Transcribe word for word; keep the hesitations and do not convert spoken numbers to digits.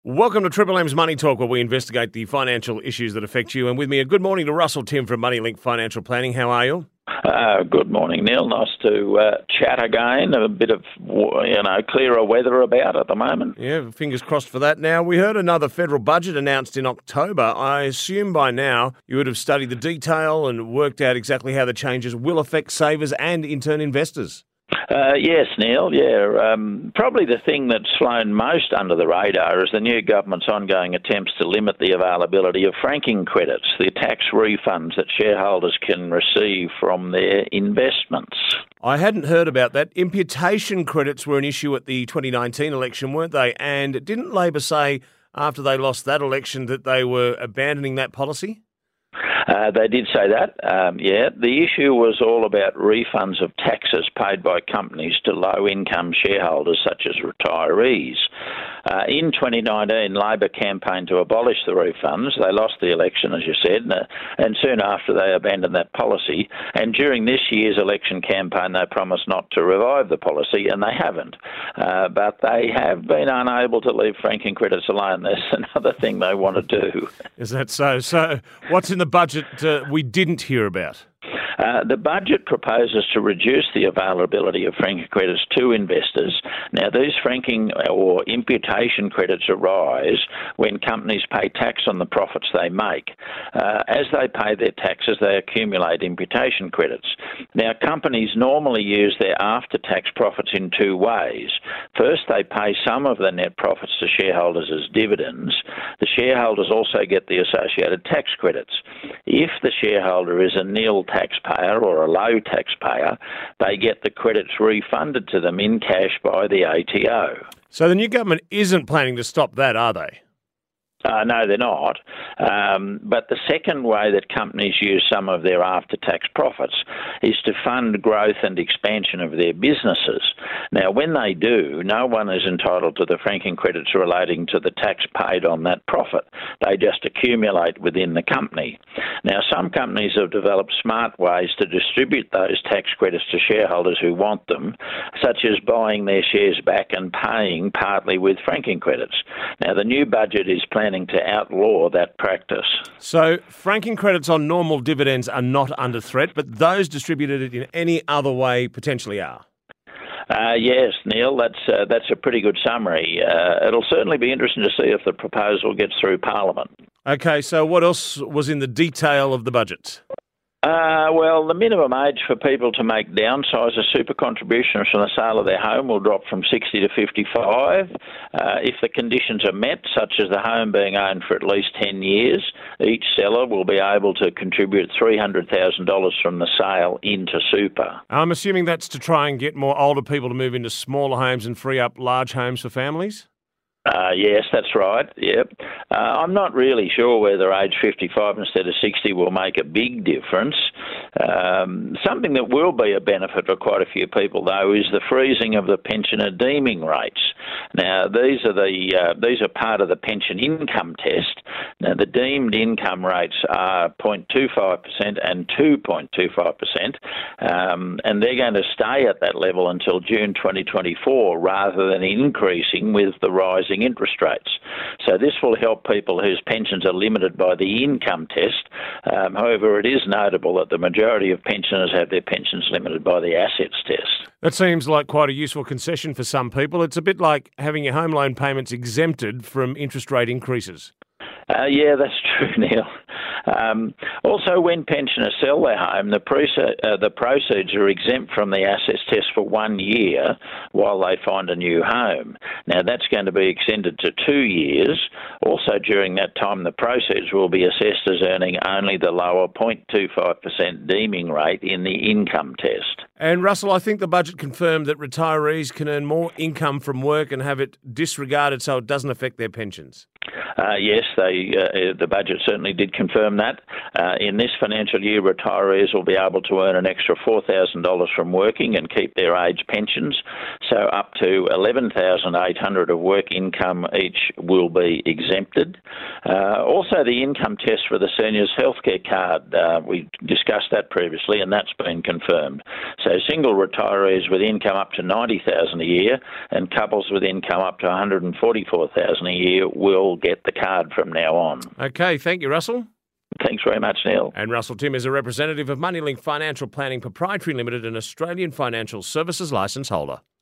Welcome to Triple M's Money Talk, where we investigate the financial issues that affect you. And with me, a good morning to Russell Tim from MoneyLink Financial Planning. How are you? Uh, good morning, Neil. Nice to uh, chat again. A bit of, you know, clearer weather about at the moment. Yeah, fingers crossed for that. Now, we heard another federal budget announced in October. I assume by now you would have studied the detail and worked out exactly how the changes will affect savers and, in turn, investors. Uh, yes, Neil, yeah. Um, probably the thing that's flown most under the radar is the new government's ongoing attempts to limit the availability of franking credits, the tax refunds that shareholders can receive from their investments. I hadn't heard about that. Imputation credits were an issue at the twenty nineteen election, weren't they? And didn't Labor say after they lost that election that they were abandoning that policy? Uh, they did say that, um, yeah. The issue was all about refunds of taxes paid by companies to low-income shareholders such as retirees. Uh, in twenty nineteen, Labor campaigned to abolish the refunds. They lost the election, as you said, and, uh, and soon after they abandoned that policy. And during this year's election campaign, they promised not to revive the policy, and they haven't. Uh, but they have been unable to leave franking credits alone. There's another thing they want to do. Is that so? So what's in the budget uh, we didn't hear about? Uh, the budget proposes to reduce the availability of franking credits to investors. Now, these franking or imputation credits arise when companies pay tax on the profits they make. Uh, as they pay their taxes, they accumulate imputation credits. Now, companies normally use their after-tax profits in two ways. First, they pay some of the net profits to shareholders as dividends. The shareholders also get the associated tax credits. If the shareholder is a nil taxpayer or a low taxpayer, they get the credits refunded to them in cash by the A T O. So the new government isn't planning to stop that, are they? Uh, no, they're not. Um, but the second way that companies use some of their after-tax profits is to fund growth and expansion of their businesses. Now, when they do, no one is entitled to the franking credits relating to the tax paid on that profit. They just accumulate within the company. Now, some companies have developed smart ways to distribute those tax credits to shareholders who want them, such as buying their shares back and paying partly with franking credits. Now, the new budget is planning to outlaw that practice. So franking credits on normal dividends are not under threat, but those distributed in any other way potentially are. Uh, yes, Neil, that's uh, that's a pretty good summary. Uh, it'll certainly be interesting to see if the proposal gets through Parliament. Okay, so what else was in the detail of the budget? Uh, well, the minimum age for people to make downsizer super contributions from the sale of their home will drop from sixty to fifty-five. Uh, if the conditions are met, such as the home being owned for at least ten years, each seller will be able to contribute three hundred thousand dollars from the sale into super. I'm assuming that's to try and get more older people to move into smaller homes and free up large homes for families? Uh, yes, that's right. Yep. Uh, I'm not really sure whether age fifty-five instead of sixty will make a big difference. Um, something that will be a benefit for quite a few people, though, is the freezing of the pensioner deeming rates. Now, these are the uh, these are part of the pension income test. Now, the deemed income rates are zero point two five percent and two point two five percent, um, and they're going to stay at that level until June twenty twenty-four, rather than increasing with the rising interest rates. So this will help people whose pensions are limited by the income test. Um, however, it is notable that the majority of pensioners have their pensions limited by the assets test. That seems like quite a useful concession for some people. It's a bit like having your home loan payments exempted from interest rate increases. Uh, yeah, that's true, Neil. Um, also, when pensioners sell their home, the, pre- uh, the proceeds are exempt from the assets test for one year while they find a new home. Now, that's going to be extended to two years. Also, during that time, the proceeds will be assessed as earning only the lower zero point two five percent deeming rate in the income test. And Russell, I think the budget confirmed that retirees can earn more income from work and have it disregarded so it doesn't affect their pensions. Uh, yes, they, uh, the budget certainly did confirm that. Uh, in this financial year, retirees will be able to earn an extra four thousand dollars from working and keep their age pensions. So up to eleven thousand eight hundred dollars of work income each will be exempted. Uh, also, the income test for the seniors healthcare card, uh, we discussed that previously, and that's been confirmed. So single retirees with income up to ninety thousand dollars a year and couples with income up to one hundred forty-four thousand dollars a year will get the card from now on. Okay, thank you, Russell. Thanks very much, Neil. And Russell Tim is a representative of Moneylink Financial Planning Proprietary Limited, an Australian financial services licence holder.